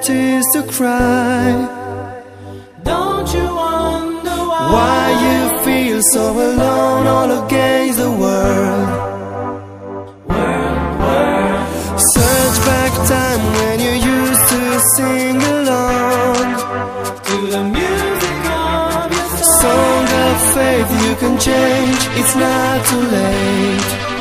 tears to cry. Don't you wonder Why you feel so alone all against the world? Search back time when you used to sing along to the music of your song of faith. You can change, it's not too late.